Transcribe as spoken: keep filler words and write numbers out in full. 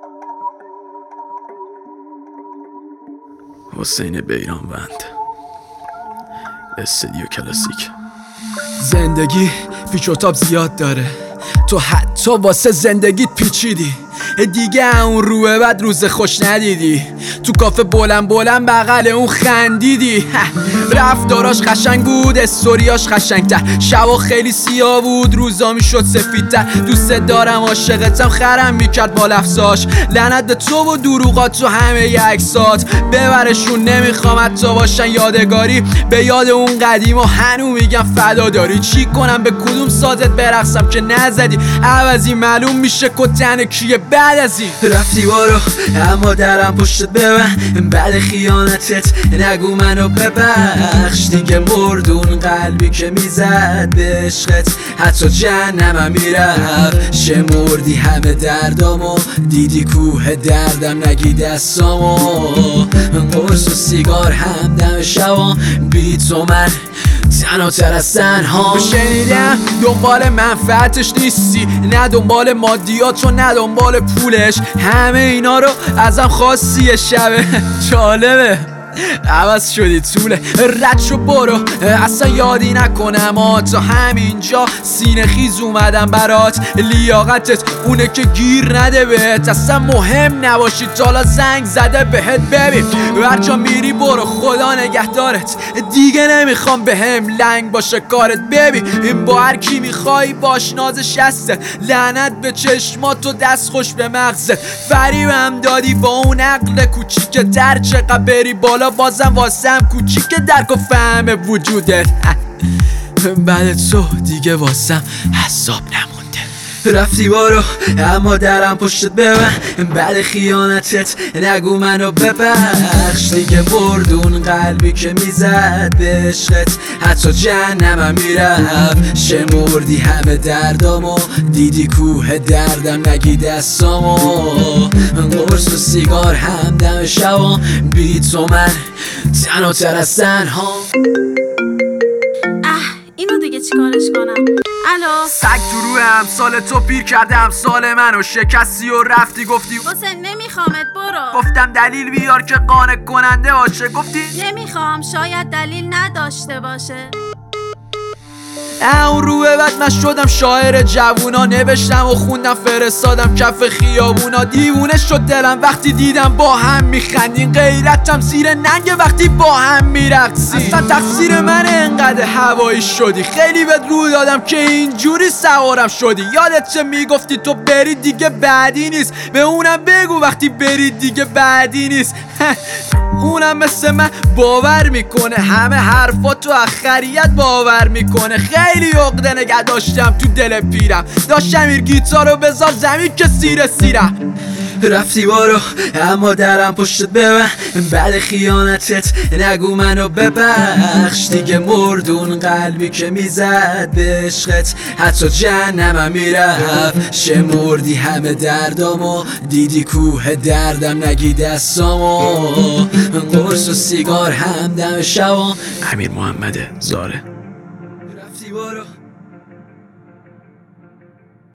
حسین بیرانوند، استدیو کلاسیک. زندگی پیچ و تاب زیاد داره، تو حتی واسه زندگیت پیچیدی. دیگه اون روه بعد روز خوش ندیدی، تو کافه بلند بلند بغل اون خندیدی. رفتاراش قشنگ بود، استوریاش قشنگتر، شبا خیلی سیاه بود، روزا میشد سفیدتر. دوست دارم عاشقتم، خرم میکرد با لفظاش. لعنت به تو و دروغات تو همه ی عکسات، ببرشون نمیخوام حتی باشن یادگاری. به یاد اون قدیم و هنو میگم فدا داری. چی کنم به کدوم سازت برقصم که نزدی؟ عوضی معلوم میشه کتن کیه بعد از این. رفتی بارو اما درم پشتت ببن، بعد خیانتت نگو منو ببخش. دیگه مردون قلبی که میزد به عشقت، حتی جهنمم میرفت. شمردی همه دردامو، دیدی کوه دردم نگی دستامو. قرص و سیگار هم دم شبام، بی تو من تنها از تنها. شنیدم دنبال منفعتش نیستی، نه دنبال مادیات و نه دنبال پولش. همه اینا رو ازم خواستی شبه. جالبه عوض شدی طوله، رد شو برو اصلا یادی نکنم. آ تا همینجا سینه خیز اومدم برات. لیاقتت اونه که گیر نده بهت، اصلا مهم نباشی تالا زنگ زده بهت. ببین هرجا میری برو، خدا نگهدارت. دیگه نمیخوام به هم لنگ باشه کارت. ببین این با هر کی میخوای باش، نازش هسته. لعنت به چشمات و دست خوش به مغزت. فریبم دادی با اون عقل کوچیک، در چقدر بری بالا بازم واسم کوچیک درک و فهم وجودت. بعد تو دیگه واسم حساب نمونده. رفتی بارو اما درم پشتت ببن، بعد خیانتت نگو منو ببخش. دیگه مردون قلبی که میزد به عشقت، حتی جهنمم میرفت. شمردی همه دردامو، دیدی کوه دردم نگی دستامو. قرص و سیگار هم دم شبام، بی تو من تنها تر از تنها. اینو دیگه چیکارش کنم؟ الو سگ تو روح امثال تو پیر کرده امثال منو. شکستی و رفتی گفتی حسین نمیخوامت برو. گفتم دلیل بیار که قانع کننده باشه، گفتی نمیخوام، شاید دلیل نداشته باشه. اون روه بعد من شدم شاعر جوونا، نوشتم و خوندم فرستادم کف خیابونا. دیوونه شد دلم وقتی دیدم با هم میخندین، غیرتم زیر ننگ وقتی با هم میرقصین. اصلا تقصیر من انقدر هوایی شدی، خیلی بهت رو دادم که اینجوری سوارم شدی. یادت چه میگفتی تو بری دیگه بعدی نیست، به اونم بگو وقتی بری دیگه بعدی نیست. اونم مثل من باور میکنه، همه حرفا تو اخریت باور میکنه. خیلی عقده نگه داشتم تو دل پیرم، داشتم این گیتارو بذار زمین که سیر سیرم. رفتی بارو اما درم پشتت ببن، بعد خیانتت نگو منو ببخش. دیگه مردون قلبی که میزد به عشقت، حتی جهنمم میرفت. شمردی همه دردامو، دیدی کوه دردم نگی دستامو. قرص و سیگار هم دم شبام. امیر محمد زاره.